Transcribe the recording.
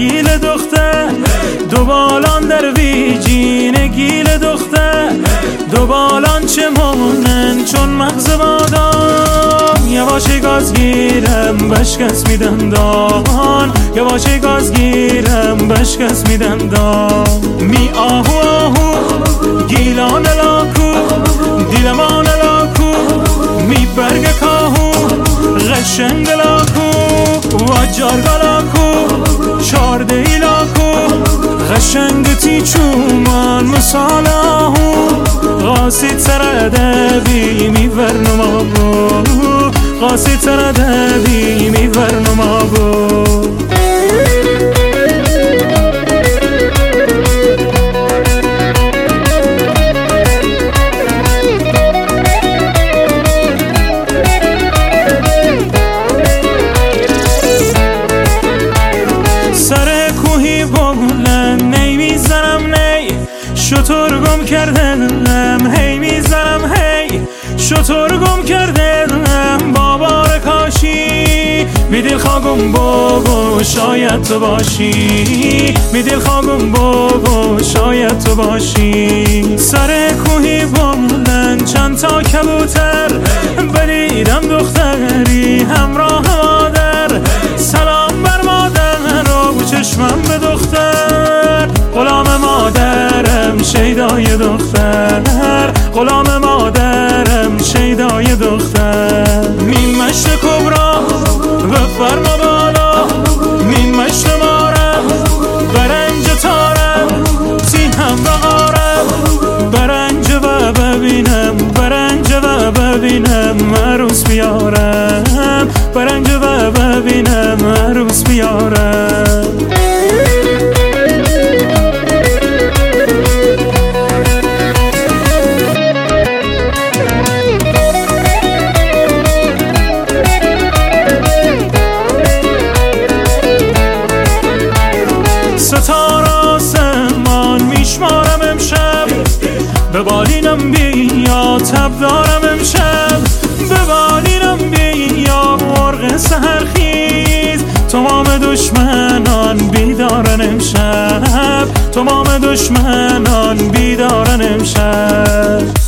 گیل دختر دو بالان در ویجین گیل دختر دو بالان چه مونن چون مغز بادام یواشی گاز گیرم بشکست میدن دان یواشی گاز گیرم بشکست میدن دان می آهو آهو گیلان لاکو دیلمان لاکو می برگ کاهو غشنگ لاکو و جارگا لاکو چارده ای لاکو غشنگ تی چومان مثال آهو غاسی تردبی می ورنما بو غاسی تردبی می ورنما بو سر کوهی بلند نی میزنم نی شطور گم کردم هی میزنم هی شطور گم کردم بابار کاشی می دل خواگم بابا شاید تو باشی می دل خواگم بابا شاید تو باشی سر کوهی بلند چند تا کبوتر بدیدم دختری همراه مادر سلام بر مادر رو چشمم به دختر غلام مادرم شیدای دختر غلام مادرم شیدای دختر می مشت کبرا و فرما بالا می مشت مارم برنج تارم تی هم بغارم برنج و ببینم برنج و ببینم عروس بیارم برنج و ببینم عروس بیارم ستاره آسمان میشمارم امشب به بالینم بیا تب دارم امشب به بالینم بیا مرغ سحرخیز تمام دشمنان بیدارن امشب تمام دشمنان بیدارن امشب